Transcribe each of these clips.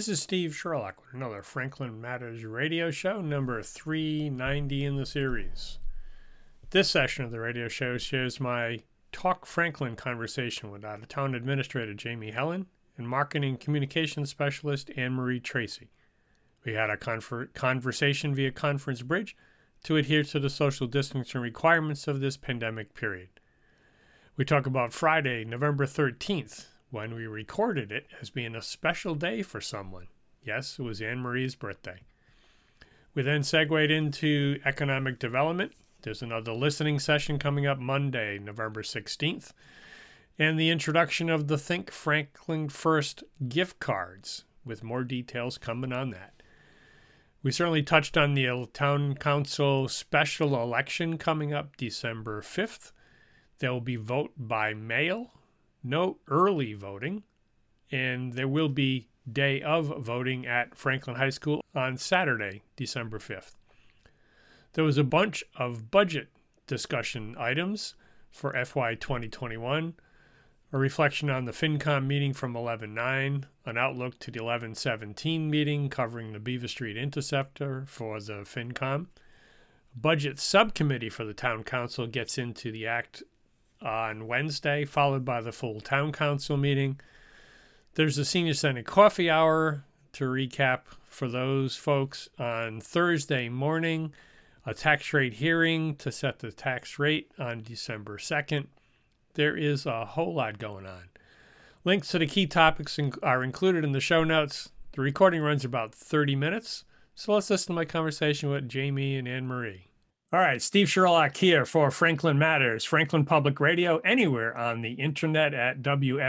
This is Steve Sherlock with another Franklin Matters radio show, number 390 in the series. This session of the radio show shares my Talk Franklin conversation with out-of-town administrator Jamie Helen and marketing communications specialist Anne-Marie Tracy. We had a conversation via conference bridge to adhere to the social distancing requirements of this pandemic period. We talk about Friday, November 13th, when we recorded it as being a special day for someone. Yes, it was Anne-Marie's birthday. We then segued into economic development. There's another listening session coming up Monday, November 16th, and the introduction of the Think Franklin First gift cards, with more details coming on that. We certainly touched on the town council special election coming up December 5th. There will be vote by mail, no early voting, and there will be day of voting at Franklin High School on Saturday, December 5th. There was a bunch of budget discussion items for FY 2021, a reflection on the FinCom meeting from 11/9, an outlook to the 11/17 meeting covering the Beaver Street Interceptor for the FinCom. Budget subcommittee for the town council gets into the act on Wednesday, followed by the full town council meeting. There's a senior senate coffee hour to recap for those folks on Thursday morning, a tax rate hearing to set the tax rate on December 2nd. There is a whole lot going on. Links to the key topics are included in the show notes. The recording runs about 30 minutes, so let's listen to my conversation with Jamie and Anne-Marie. All right, Steve Sherlock here for Franklin Matters, Franklin Public Radio, anywhere on the internet at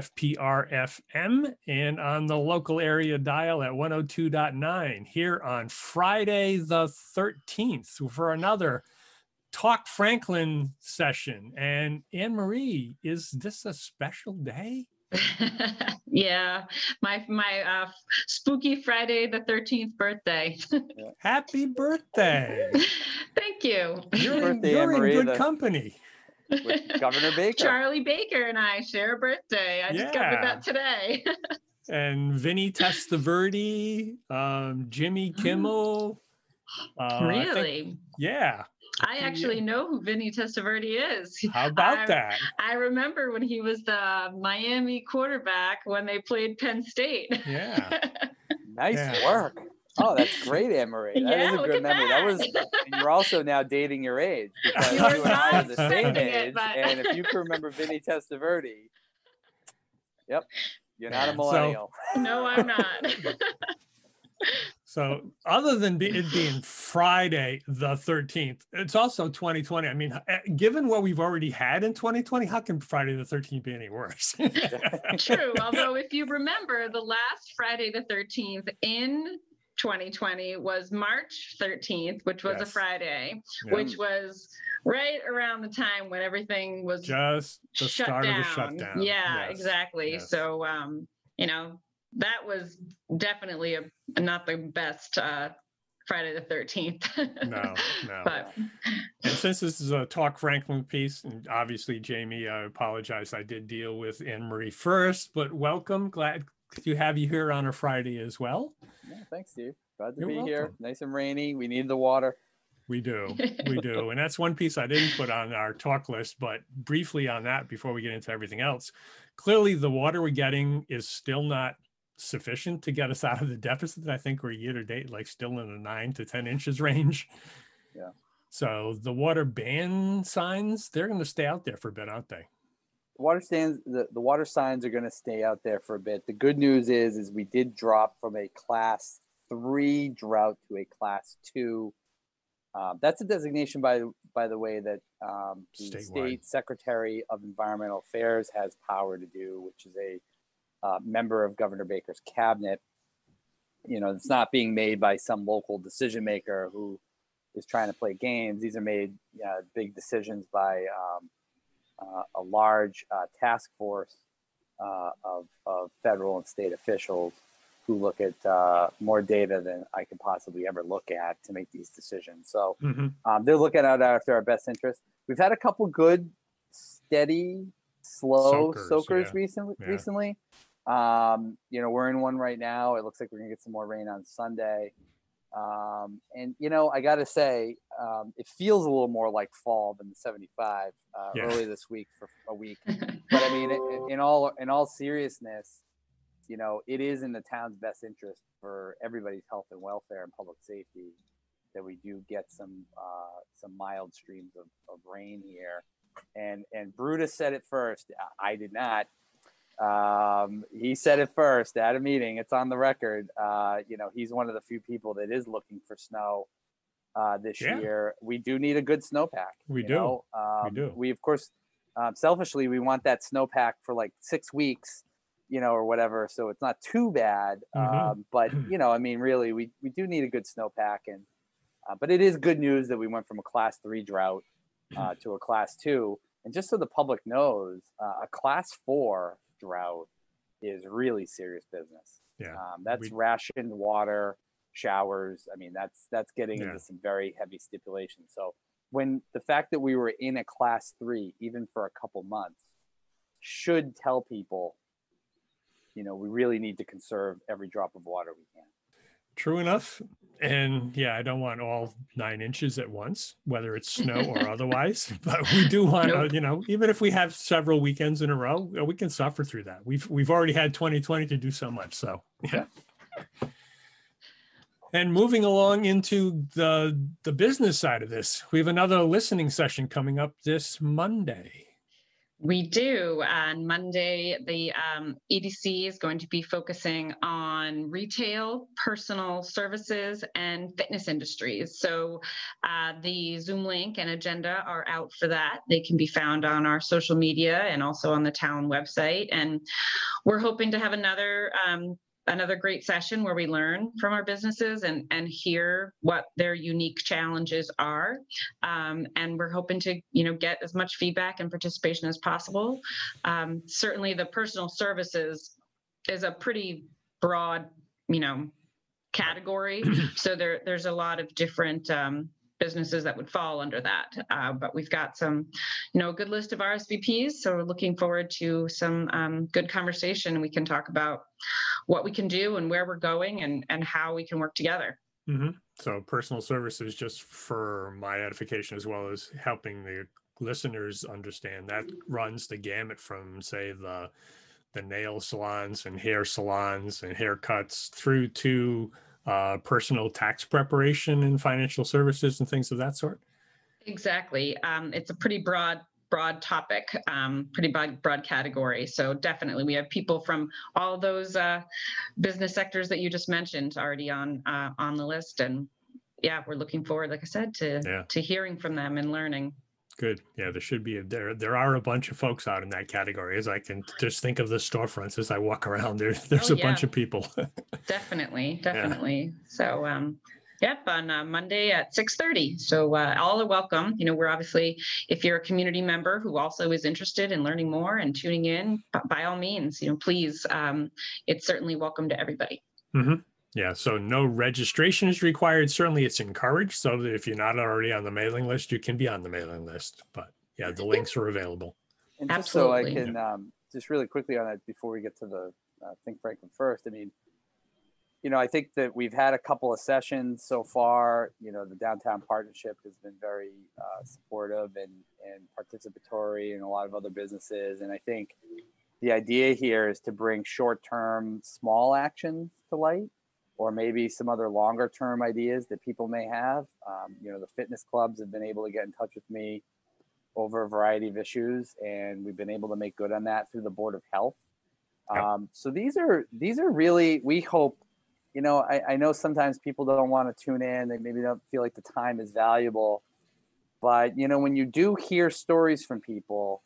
WFPR-FM and on the local area dial at 102.9 here on Friday the 13th for another Talk Franklin session. And Anne-Marie, is this a special day? Yeah, my spooky Friday the 13th birthday. Happy birthday. Thank you. You're in good company. With Governor Baker. Charlie Baker and I share a birthday. I discovered that today. And Vinny Testaverde, Jimmy Kimmel. Really? I actually know who Vinny Testaverde is. How about that? I remember when he was the Miami quarterback when they played Penn State. Yeah. Nice work. Oh, that's great, Anne-Marie. That is a good memory. That was, and you're also now dating your age because you and I are the same age. And if you can remember Vinny Testaverde, yep, you're not a millennial. No, I'm not. So other than it being Friday the 13th, it's also 2020. I mean, given what we've already had in 2020, how can Friday the 13th be any worse? True. Although if you remember, the last Friday the 13th in 2020 was March 13th, which was a Friday, which was right around the time when everything was just the start of the shutdown. Yeah, exactly. Yes. So, that was definitely not the best Friday the 13th. No. But, and since this is a Talk Franklin piece, and obviously, Jamie, I apologize. I did deal with Anne-Marie first, but welcome. Glad to have you here on a Friday as well. Yeah, thanks, Steve. Glad to be here. Nice and rainy. We need the water. We do. And that's one piece I didn't put on our talk list, but briefly on that before we get into everything else. Clearly, the water we're getting is still not sufficient to get us out of the deficit. I think we're year to date, like still in the 9 to 10 inches range. Yeah. So the water ban signs, they're going to stay out there for a bit, aren't they? The water signs are going to stay out there for a bit. The good news is we did drop from a class 3 drought to a class 2. That's a designation, by the way, that the State Secretary of Environmental Affairs has power to do, which is a member of Governor Baker's cabinet. It's not being made by some local decision maker who is trying to play games. These are made big decisions by a large task force of federal and state officials who look at more data than I could possibly ever look at to make these decisions. So they're looking out after our best interest. We've had a couple good, steady, slow soakers recently. We're in one right now. It looks like we're gonna get some more rain on Sunday. And I got to say, it feels a little more like fall than the 75 early this week for a week. But I mean, in all seriousness, it is in the town's best interest for everybody's health and welfare and public safety that we do get some mild streams of rain here. And Brutus said it first. I did not. He said it first at a meeting. It's on the record. He's one of the few people that is looking for snow this year. We do need a good snowpack. We do. We of course, selfishly, we want that snowpack for like 6 weeks, or whatever. So it's not too bad. But really, we do need a good snowpack. And but it is good news that we went from a class 3 drought to a class 2. And just so the public knows, a class 4 drought is really serious business. That's rationed water, showers. I mean, that's getting into some very heavy stipulations. So when the fact that we were in a class 3 even for a couple months should tell people, we really need to conserve every drop of water we can. True enough. And I don't want all 9 inches at once, whether it's snow or otherwise, but we do want to, even if we have several weekends in a row, we can suffer through that. We've already had 2020 to do so much. So, And moving along into the business side of this, we have another listening session coming up this Monday. We do. On Monday, the EDC is going to be focusing on retail, personal services, and fitness industries. So the Zoom link and agenda are out for that. They can be found on our social media and also on the town website. And we're hoping to have another great session where we learn from our businesses and hear what their unique challenges are. And we're hoping to, get as much feedback and participation as possible. Certainly the personal services is a pretty broad, category. So there's a lot of different businesses that would fall under that. But we've got some, a good list of RSVPs. So we're looking forward to some good conversation. We can talk about what we can do and where we're going and how we can work together. Mm-hmm. So personal services, just for my edification, as well as helping the listeners understand, that runs the gamut from, say, the nail salons and hair salons and haircuts through to personal tax preparation and financial services and things of that sort. Exactly. It's a pretty broad topic, pretty broad category. So definitely we have people from all those business sectors that you just mentioned already on the list. And we're looking forward, like I said, to hearing from them and learning. Good. Yeah, there should be there are a bunch of folks out in that category. As I can just think of the storefronts as I walk around, there's a bunch of people. Definitely. Yeah. So on Monday at 6:30. So all are welcome. We're obviously, if you're a community member who also is interested in learning more and tuning in, by all means, please, it's certainly welcome to everybody. Mm-hmm. Yeah, so no registration is required. Certainly it's encouraged, so that if you're not already on the mailing list, you can be on the mailing list. But the links are available. And just Absolutely. So I can just really quickly on that before we get to the Think Franklin First. I mean, I think that we've had a couple of sessions so far. The Downtown Partnership has been very supportive and participatory in a lot of other businesses. And I think the idea here is to bring short-term small actions to light, or maybe some other longer-term ideas that people may have. The fitness clubs have been able to get in touch with me over a variety of issues, and we've been able to make good on that through the Board of Health. Yep. So these are really, we hope, I know sometimes people don't want to tune in. They maybe don't feel like the time is valuable. But, when you do hear stories from people,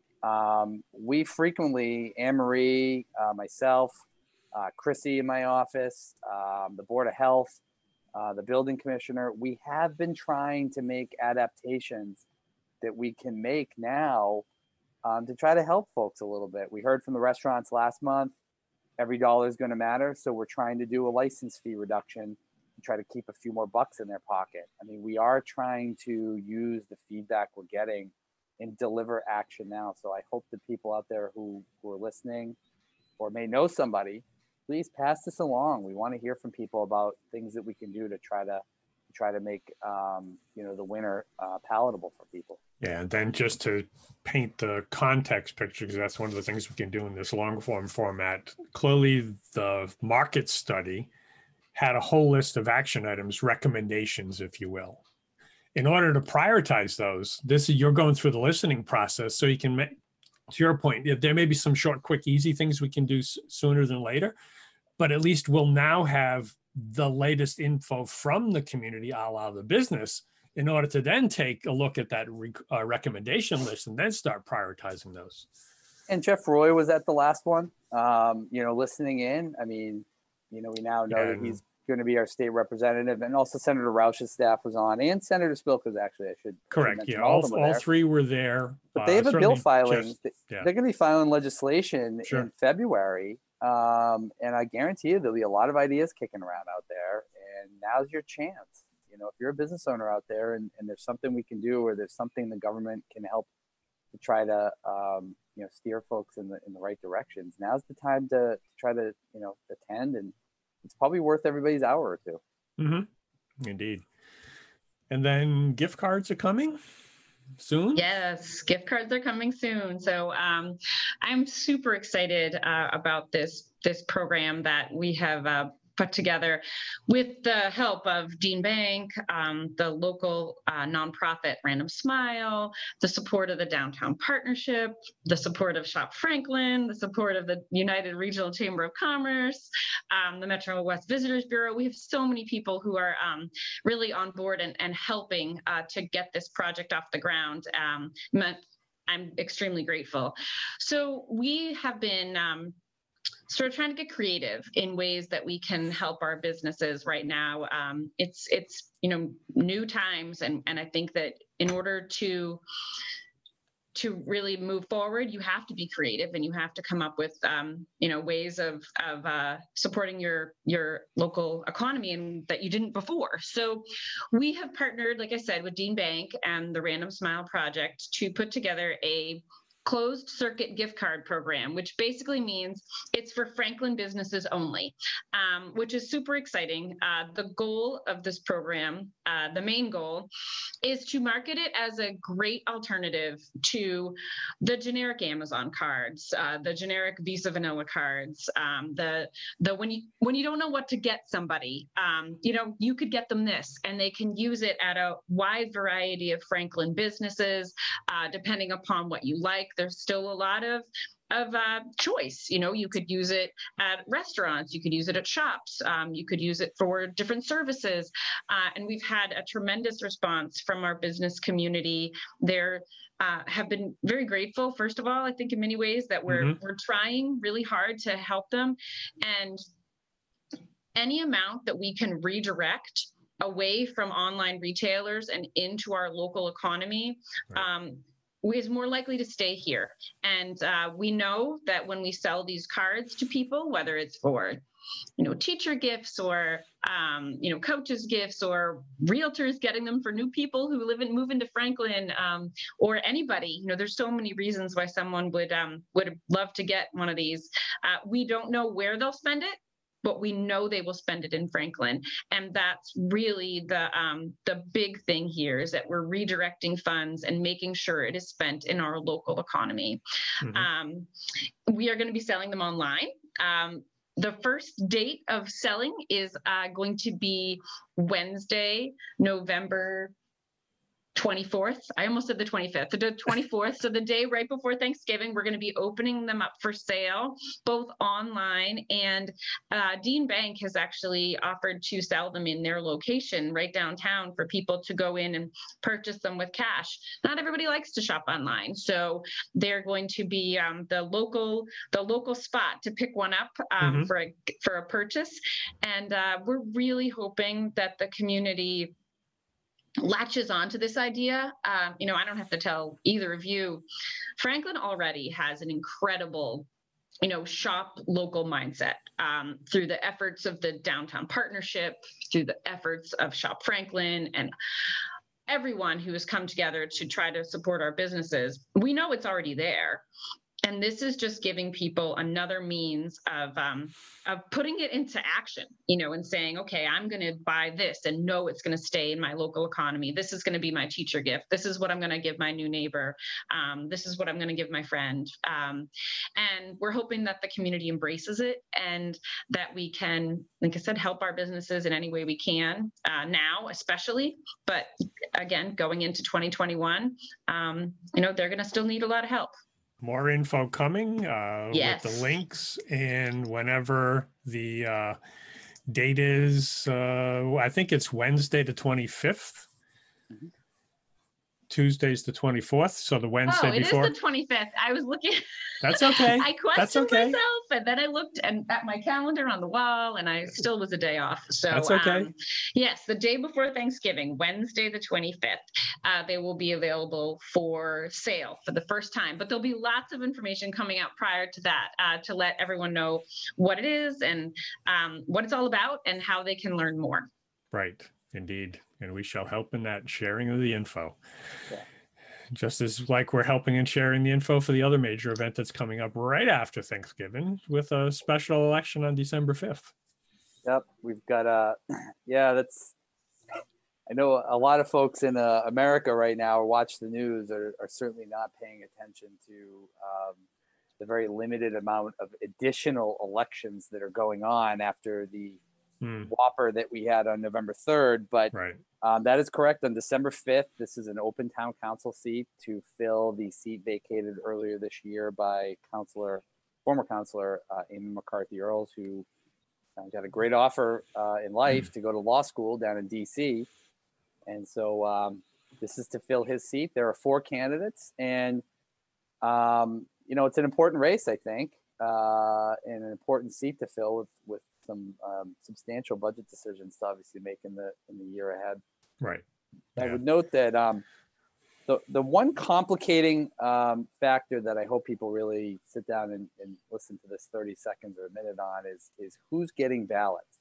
we frequently, Anne-Marie, myself, Chrissy in my office, the Board of Health, the building commissioner, we have been trying to make adaptations that we can make now to try to help folks a little bit. We heard from the restaurants last month. Every dollar is going to matter. So we're trying to do a license fee reduction and try to keep a few more bucks in their pocket. I mean, we are trying to use the feedback we're getting and deliver action now. So I hope the people out there who are listening or may know somebody, please pass this along. We want to hear from people about things that we can do to try to make the winter palatable for people. Yeah, and then just to paint the context picture, because that's one of the things we can do in this long form format. Clearly, the market study had a whole list of action items, recommendations, if you will. In order to prioritize those, you're going through the listening process, so you can make, to your point, there may be some short, quick, easy things we can do sooner than later, but at least we'll now have the latest info from the community, a la the business, in order to then take a look at that recommendation list and then start prioritizing those. And Jeff Roy was at the last one, listening in. I mean, we now know that he's going to be our state representative, and also Senator Roush's staff was on, and Senator Spilka's, actually, I should correct. Yeah, all three were there. But they have a bill filing. They're going to be filing legislation in February, and I guarantee you there'll be a lot of ideas kicking around out there, and now's your chance. If you're a business owner out there and there's something we can do, or there's something the government can help to try to steer folks in the right directions, now's the time to try to attend, and it's probably worth everybody's hour or two. Mm-hmm. Indeed. And then gift cards are coming soon? Yes, gift cards are coming soon. So I'm super excited about this program that we have put together with the help of Dean Bank, the local nonprofit Random Smile, the support of the Downtown Partnership, the support of Shop Franklin, the support of the United Regional Chamber of Commerce, the Metro West Visitors Bureau. We have so many people who are really on board and helping to get this project off the ground. I'm extremely grateful. So we have been sort of trying to get creative in ways that we can help our businesses right now. It's new times, and I think that in order to really move forward, you have to be creative, and you have to come up with ways of supporting your local economy and that you didn't before. So we have partnered, like I said, with Dean Bank and the Random Smile Project to put together a closed circuit gift card program, which basically means it's for Franklin businesses only, which is super exciting. The goal of this program, the main goal, is to market it as a great alternative to the generic Amazon cards, the generic Visa Vanilla cards, the when you don't know what to get somebody, you could get them this, and they can use it at a wide variety of Franklin businesses, depending upon what you like. There's still a lot of choice. You could use it at restaurants, you could use it at shops, you could use it for different services. And we've had a tremendous response from our business community. There have been very grateful, first of all, I think in many ways that we're trying really hard to help them. And any amount that we can redirect away from online retailers and into our local economy, right, is more likely to stay here. And we know that when we sell these cards to people, whether it's for teacher gifts or coaches gifts, or realtors getting them for new people who move into Franklin, or anybody, there's so many reasons why someone would love to get one of these. We don't know where they'll spend it, but we know they will spend it in Franklin. And that's really the big thing here, is that we're redirecting funds and making sure it is spent in our local economy. We are going to be selling them online. The first date of selling is going to be Wednesday, November 24th. I almost said the 25th, the 24th. So the day right before Thanksgiving, we're going to be opening them up for sale, both online, and Dean Bank has actually offered to sell them in their location right downtown for people to go in and purchase them with cash. Not everybody likes to shop online, so they're going to be the local spot to pick one up for a purchase. And we're really hoping that the community latches onto this idea. I don't have to tell either of you, Franklin already has an incredible, shop local mindset through the efforts of the Downtown Partnership, through the efforts of Shop Franklin, and everyone who has come together to try to support our businesses. We know it's already there. And this is just giving people another means of putting it into action, and saying, okay, I'm going to buy this and know it's going to stay in my local economy. This is going to be my teacher gift. This is what I'm going to give my new neighbor. This is what I'm going to give my friend. And we're hoping that the community embraces it and that we can, like I said, help our businesses in any way we can now, especially. But again, going into 2021, they're going to still need a lot of help. More info coming Yes. with the links, and whenever the date is, I think it's Wednesday the 25th. Mm-hmm. Tuesday's the 24th, so the Wednesday before. It is the 25th. I was looking. That's okay. I questioned myself, and then I looked at my calendar on the wall, and I still was a day off. So that's okay. Yes, the day before Thanksgiving, Wednesday the 25th, they will be available for sale for the first time. But there'll be lots of information coming out prior to that to let everyone know what it is and what it's all about and how they can learn more. Right. Indeed. And we shall help in that sharing of the info. Yeah. Just as like we're helping and sharing the info for the other major event that's coming up right after Thanksgiving with a special election on December 5th. Yep. We've got I know a lot of folks in America right now watch the news are certainly not paying attention to the very limited amount of additional elections that are going on after the whopper that we had on November 3rd, but right. That is correct. On December 5th, this is an open town council seat to fill the seat vacated earlier this year by former counselor Amy McCarthy Earls, who got a great offer in life to go to law school down in DC. And so this is to fill his seat. There are 4 candidates, and it's an important race, I think, and an important seat to fill with some substantial budget decisions to obviously make in the year ahead. Right. I would note that the one complicating factor that I hope people really sit down and listen to this 30 seconds or a minute on is who's getting ballots.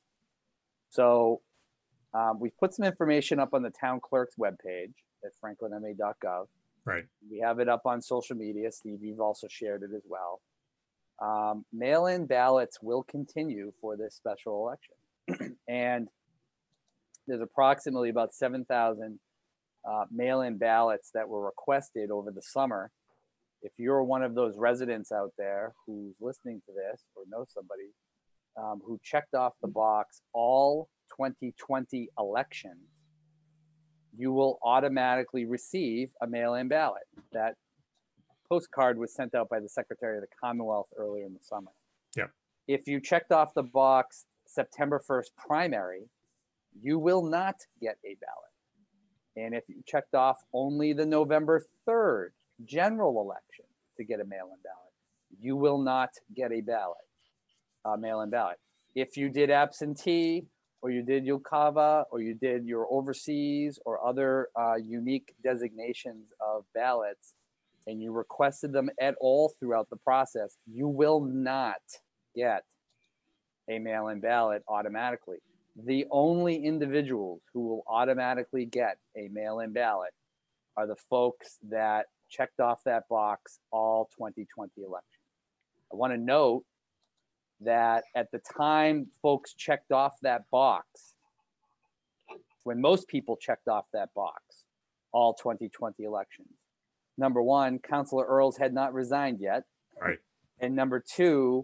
So we've put some information up on the town clerk's webpage at franklinma.gov. Right. We have it up on social media. Steve, you've also shared it as well. Mail-in ballots will continue for this special election. And there's approximately about 7,000 mail-in ballots that were requested over the summer. If you're one of those residents out there who's listening to this or knows somebody who checked off the box all 2020 elections, you will automatically receive a mail-in ballot. That postcard was sent out by the Secretary of the Commonwealth earlier in the summer. Yep. If you checked off the box September 1st primary, you will not get a ballot. And if you checked off only the November 3rd general election to get a mail-in ballot, you will not get a mail-in ballot. If you did absentee, or you did Yulkava, or you did your overseas or other unique designations of ballots, and you requested them at all throughout the process, you will not get a mail-in ballot automatically. The only individuals who will automatically get a mail-in ballot are the folks that checked off that box all 2020 elections. I want to note that at the time folks checked off that box, when most people checked off that box, all 2020 elections, number one, Councilor Earls had not resigned yet. Right. And number two,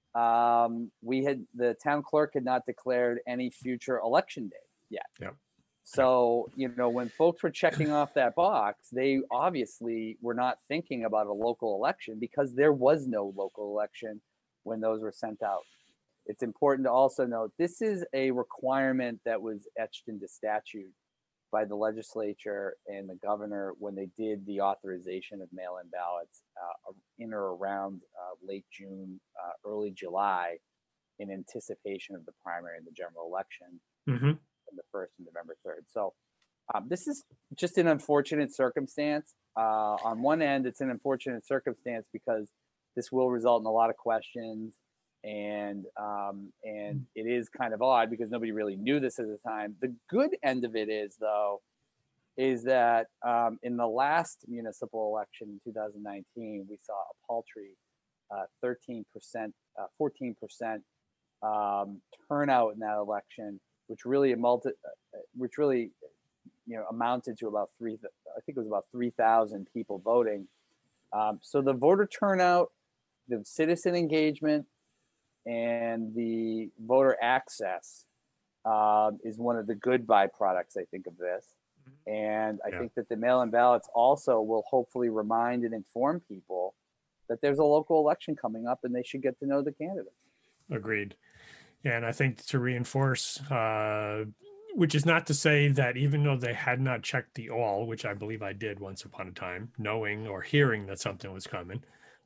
the town clerk had not declared any future election date yet. Yep. So, when folks were checking off that box, they obviously were not thinking about a local election because there was no local election when those were sent out. It's important to also note this is a requirement that was etched into statute by the legislature and the governor when they did the authorization of mail-in ballots in or around late June, early July, in anticipation of the primary and the general election in the 1st and November 3rd. So this is just an unfortunate circumstance. On one end, it's an unfortunate circumstance because this will result in a lot of questions, and it is kind of odd because nobody really knew this at the time. The good end of it is, though, is that in the last municipal election in 2019, we saw a paltry 13%, 14% turnout in that election, which really amounted to about 3,000 people voting. So the voter turnout, the citizen engagement, and the voter access is one of the good byproducts, I think, of this. And I think that the mail-in ballots also will hopefully remind and inform people that there's a local election coming up and they should get to know the candidates. Agreed. And I think to reinforce, which is not to say that even though they had not checked the all, which I believe I did once upon a time, knowing or hearing that something was coming,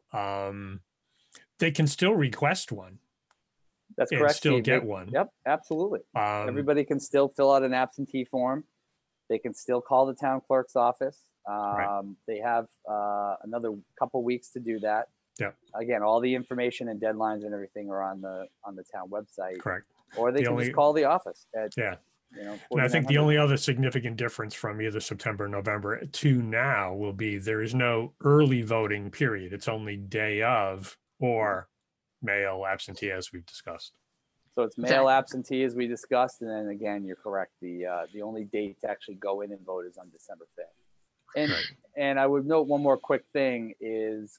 they can still request one. That's correct. And still get one. Yep, absolutely. Everybody can still fill out an absentee form. They can still call the town clerk's office. Right. They have another couple weeks to do that. Yeah. Again, all the information and deadlines and everything are on the town website. Correct. Or they can just call the office at, and I think the only other significant difference from either September, November to now will be there is no early voting period. It's only day of or mail absentee, as we've discussed. So it's mail absentee, as we discussed, and then again, you're correct. The only date to actually go in and vote is on December 5th. And I would note one more quick thing is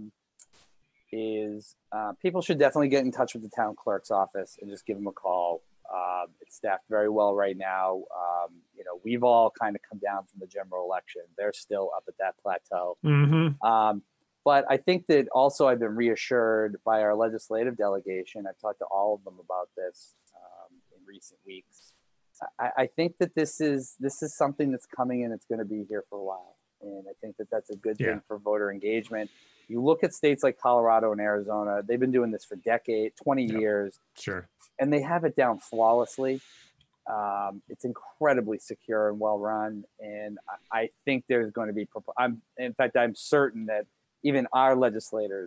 people should definitely get in touch with the town clerk's office and just give them a call. It's staffed very well right now. We've all kind of come down from the general election. They're still up at that plateau. Mm-hmm. But I think that also I've been reassured by our legislative delegation. I've talked to all of them about this in recent weeks. I think that this is something that's coming and it's going to be here for a while. And I think that that's a good thing for voter engagement. You look at states like Colorado and Arizona, they've been doing this for 20 years. Sure. And they have it down flawlessly. It's incredibly secure and well run. And I think there's going to be, I'm certain that even our legislators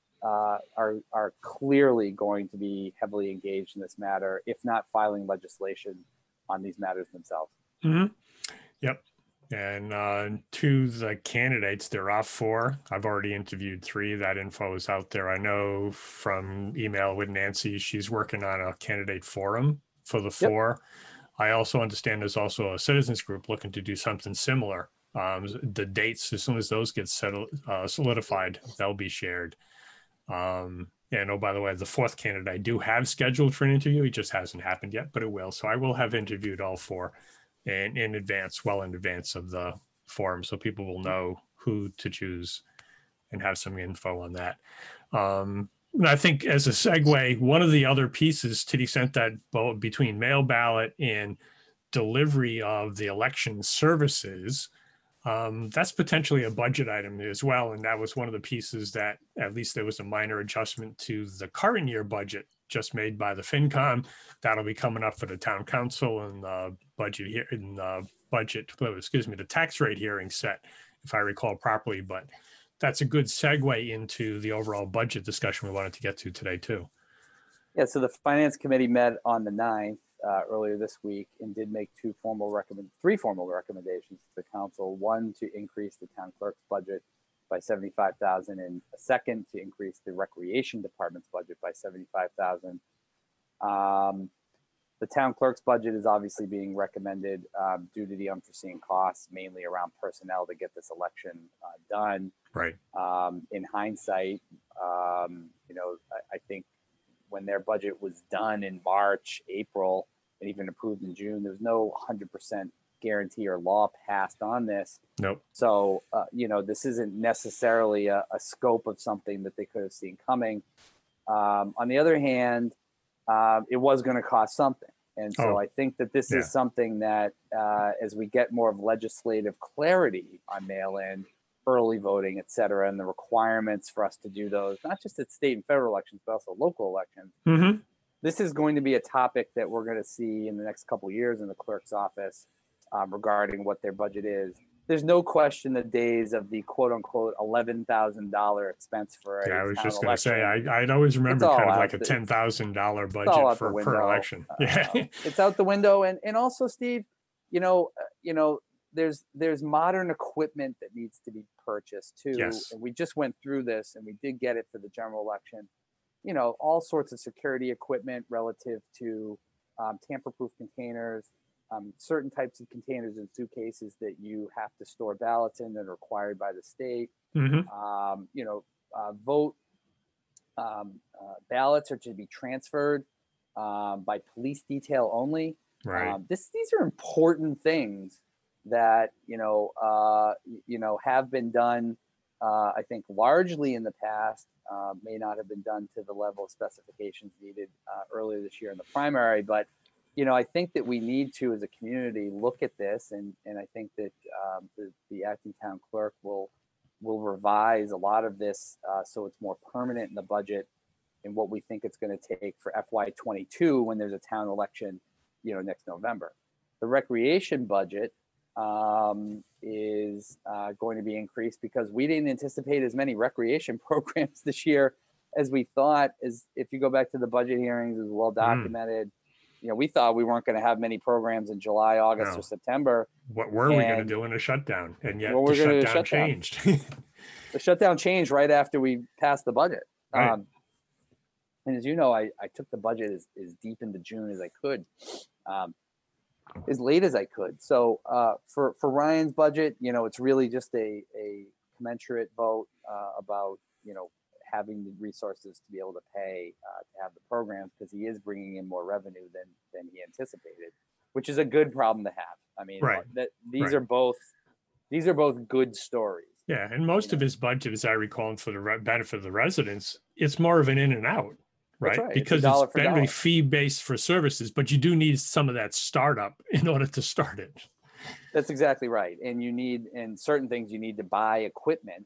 are clearly going to be heavily engaged in this matter, if not filing legislation on these matters themselves. Mm-hmm. Yep. And to the candidates, they're off 4. I've already interviewed 3. That info is out there. I know from email with Nancy, she's working on a candidate forum for the 4. I also understand there's also a citizens group looking to do something similar. The dates, as soon as those get solidified, they'll be shared. And oh, by the way, the 4th candidate I do have scheduled for an interview. It just hasn't happened yet, but it will. So I will have interviewed all 4 in advance, well in advance of the forum, so people will know who to choose and have some info on that. And I think as a segue, one of the other pieces, to the extent that both between mail ballot and delivery of the election services, that's potentially a budget item as well. And that was one of the pieces that at least there was a minor adjustment to the current year budget just made by the FinCom. That'll be coming up for the town council and the budget here in the the tax rate hearing set, if I recall properly. But that's a good segue into the overall budget discussion we wanted to get to today too. Yeah, so the Finance Committee met on the 9th earlier this week and did make 3 formal recommendations to the council. One, to increase the town clerk's budget by $75,000, and a second, to increase the recreation department's budget by $75,000. The town clerk's budget is obviously being recommended due to the unforeseen costs, mainly around personnel to get this election done. Right. In hindsight, I think when their budget was done in March, April, and even approved in June, there's no 100% guarantee or law passed on this. Nope. So, this isn't necessarily a scope of something that they could have seen coming. On the other hand, it was going to cost something. And so I think that this is something that as we get more of legislative clarity on mail-in, early voting, et cetera, and the requirements for us to do those, not just at state and federal elections, but also local elections. Mm-hmm. This is going to be a topic that we're going to see in the next couple of years in the clerk's office regarding what their budget is. There's no question the days of the quote unquote $11,000 expense for a I was town just going to say, election. I'd always remember kind of like a $10,000 budget per election. It's out the window. And also, Steve, there's modern equipment that needs to be purchased too. Yes. And we just went through this, and we did get it for the general election. You know, all sorts of security equipment relative to tamper-proof containers, certain types of containers and suitcases that you have to store ballots in that are required by the state. Mm-hmm. You know, vote ballots are to be transferred by police detail only. Right. These are important things that have been done. I think largely in the past, may not have been done to the level of specifications needed earlier this year in the primary. But I think that we need to, as a community, look at this, and I think that the acting town clerk will revise a lot of this so it's more permanent in the budget and what we think it's going to take for FY22 when there's a town election, next November. The recreation budget is going to be increased because we didn't anticipate as many recreation programs this year as we thought. As if you go back to the budget hearings, it was well documented. We thought we weren't going to have many programs in July, August, or September. What were we going to do in a shutdown? And yet the shutdown changed. The shutdown changed right after we passed the budget. Right. And as you know, I took the budget as deep into June as I could, as late as I could. So for Ryan's budget, it's really just a commensurate vote about, having the resources to be able to pay to have the programs, because he is bringing in more revenue than he anticipated, which is a good problem to have. I mean, these are both good stories. Yeah, and most of his budget, as I recall, and for the benefit of the residents, it's more of an in and out, right? Right. Because it's very fee-based for services, but you do need some of that startup in order to start it. That's exactly right. And in certain things, you need to buy equipment,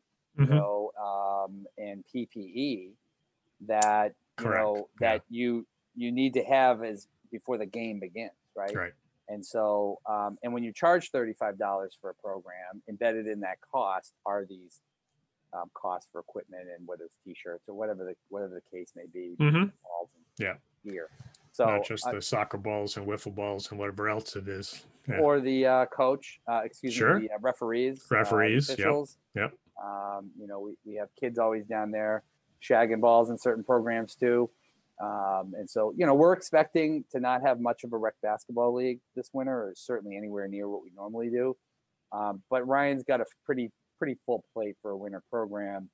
and PPE that, that you need to have before the game begins, right? Right. And so, and when you charge $35 for a program, embedded in that cost are these costs for equipment, and whether it's T-shirts or whatever the case may be, balls and gear. So not just the soccer balls and wiffle balls and whatever else it is, or the coach, the referees, officials. Yep. We have kids always down there shagging balls in certain programs too. And so, we're expecting to not have much of a rec basketball league this winter, or certainly anywhere near what we normally do. But Ryan's got a pretty full plate for a winter program.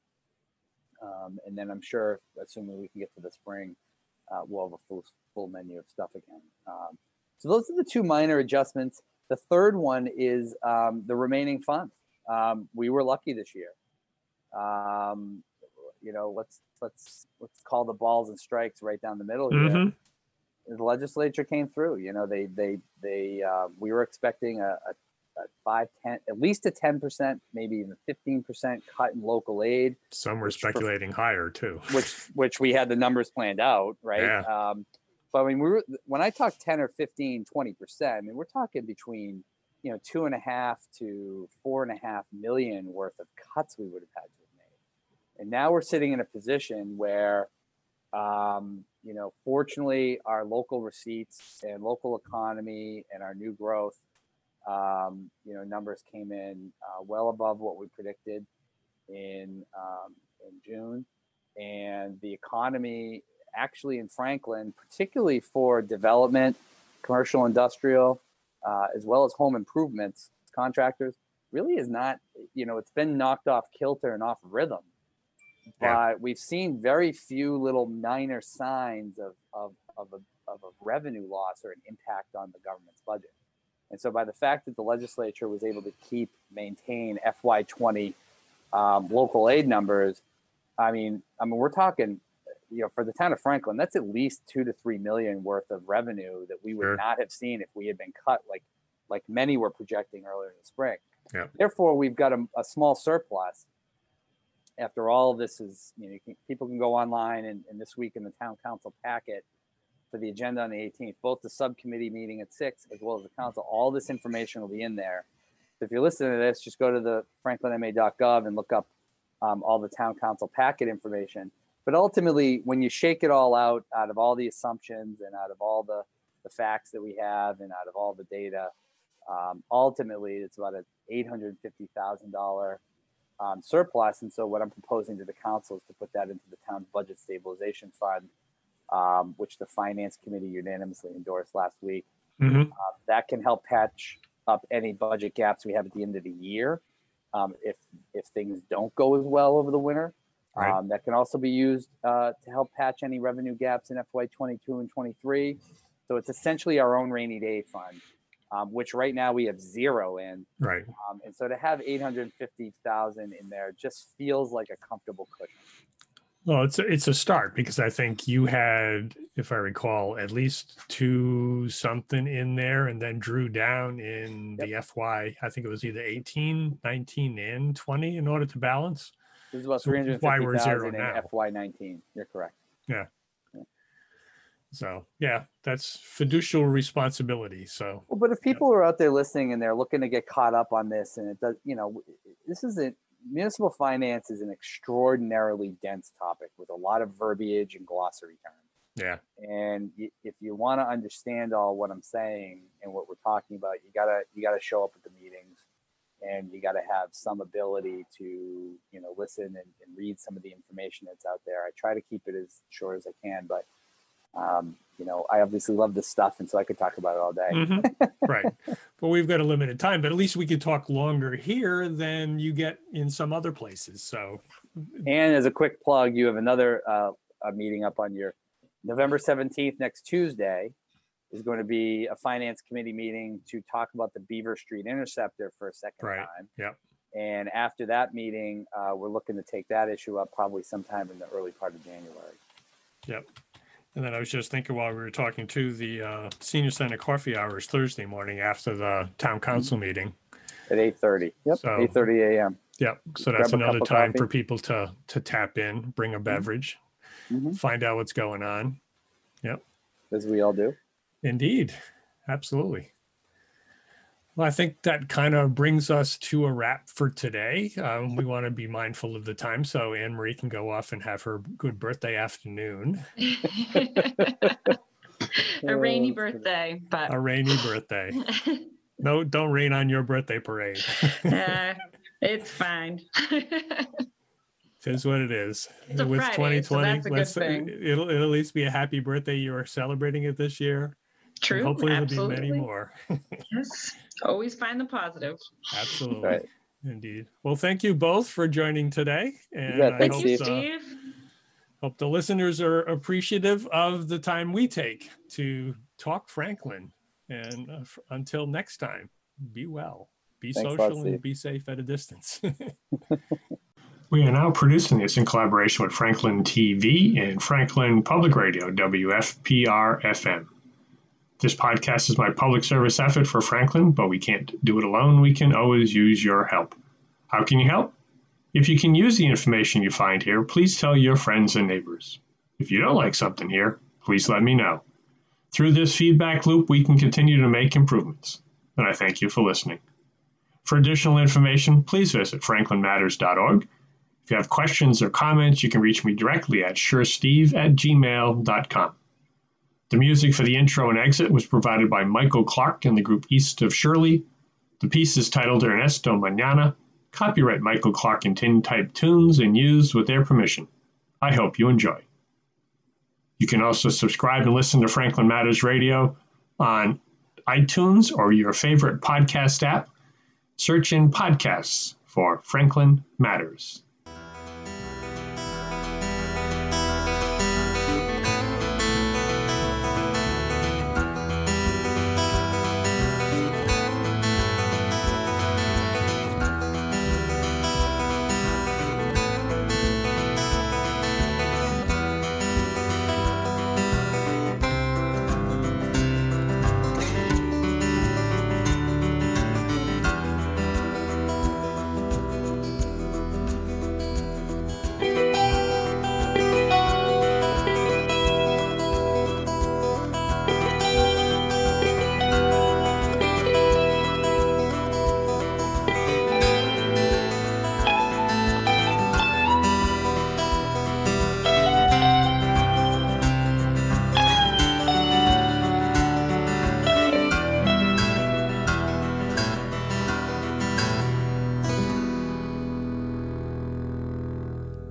And then I'm sure, assuming we can get to the spring, we'll have a full menu of stuff again. So those are the two minor adjustments. The third one is the remaining funds. We were lucky this year. Let's call the balls and strikes right down the middle here. The legislature came through. We were expecting a 5-10, at least a 10%, maybe even 15% cut in local aid. Some were speculating higher too. Which we had the numbers planned out, right? Yeah. But I mean, when I talk 10 or 15, 20%, I mean, we're talking between 2.5 to 4.5 million worth of cuts we would have had to have made. And now we're sitting in a position where, fortunately, our local receipts and local economy and our new growth, numbers came in well above what we predicted in June. And the economy actually in Franklin, particularly for development, commercial, industrial, as well as home improvements, contractors, really is not, it's been knocked off kilter and off rhythm. But we've seen very few little minor signs of a revenue loss or an impact on the government's budget. And so by the fact that the legislature was able to maintain FY20 local aid numbers, I mean, we're talking, for the town of Franklin, that's at least 2 to 3 million worth of revenue that we would not have seen if we had been cut like many were projecting earlier in the spring. Yeah. Therefore, we've got a small surplus. After all of this is, people can go online and this week in the town council packet for the agenda on the 18th, both the subcommittee meeting at 6 as well as the council, all this information will be in there. So if you're listening to this, just go to the franklinma.gov and look up all the town council packet information. But ultimately, when you shake it all out of all the assumptions and out of all the facts that we have and out of all the data, Ultimately, it's about an $850,000 surplus. And so what I'm proposing to the council is to put that into the town's budget stabilization fund, which the finance committee unanimously endorsed last week. Mm-hmm. That can help patch up any budget gaps we have at the end of the year. If things don't go as well over the winter, Right. That can also be used to help patch any revenue gaps in FY22 and 23. So it's essentially our own rainy day fund, which right now we have zero in. Right. And so to have 850,000 in there just feels like a comfortable cushion. Well, it's a start, because I think you had, if I recall, at least 2 something in there, and then drew down in the FY. I think it was either 18, 19, and 20 in order to balance. This is about So why we're zero 350,000 in now. FY19. You're correct. Yeah. So yeah, that's fiducial responsibility. So, well, but if people are out there listening and they're looking to get caught up on this, and it does, this isn't, municipal finance is an extraordinarily dense topic with a lot of verbiage and glossary terms. Yeah. And if you want to understand all what I'm saying and what we're talking about, you gotta show up at the meetings, and you gotta have some ability to, listen and read some of the information that's out there. I try to keep it as short as I can, but I obviously love this stuff, and so I could talk about it all day. Mm-hmm. Right. But we've got a limited time, but at least we could talk longer here than you get in some other places. So, and as a quick plug, you have another a meeting up on your November 17th, next Tuesday, is going to be a finance committee meeting to talk about the Beaver Street Interceptor for a second time. Yep. And after that meeting, we're looking to take that issue up probably sometime in the early part of January. Yep. And then I was just thinking while we were talking to the Senior Center coffee hours Thursday morning after the town council meeting. At 8:30. Yep, so, 8:30 a.m. Yep. So that's another time for people to tap in, bring a beverage, find out what's going on. Yep. As we all do. Indeed. Absolutely. Well, I think that kind of brings us to a wrap for today. We want to be mindful of the time, so Anne Marie can go off and have her good birthday afternoon. A rainy birthday, but a rainy birthday. No, don't rain on your birthday parade. It's fine. It is what it is. It's a With Friday, 2020, so that's a good thing. It'll at least be a happy birthday. You are celebrating it this year. True. And hopefully absolutely. There'll be many more. Yes. Always find the positive. Absolutely. Right. Indeed. Well, thank you both for joining today. And thank you, Steve. Hope the listeners are appreciative of the time we take to talk Franklin. And until next time, be well, be social, and be safe at a distance. We are now producing this in collaboration with Franklin TV and Franklin Public Radio, WFPR-FM. This podcast is my public service effort for Franklin, but we can't do it alone. We can always use your help. How can you help? If you can use the information you find here, please tell your friends and neighbors. If you don't like something here, please let me know. Through this feedback loop, we can continue to make improvements. And I thank you for listening. For additional information, please visit franklinmatters.org. If you have questions or comments, you can reach me directly at suresteve@gmail.com. The music for the intro and exit was provided by Michael Clark and the group East of Shirley. The piece is titled Ernesto Mañana. Copyright Michael Clark and Tintype Tunes and used with their permission. I hope you enjoy. You can also subscribe and listen to Franklin Matters Radio on iTunes or your favorite podcast app. Search in podcasts for Franklin Matters.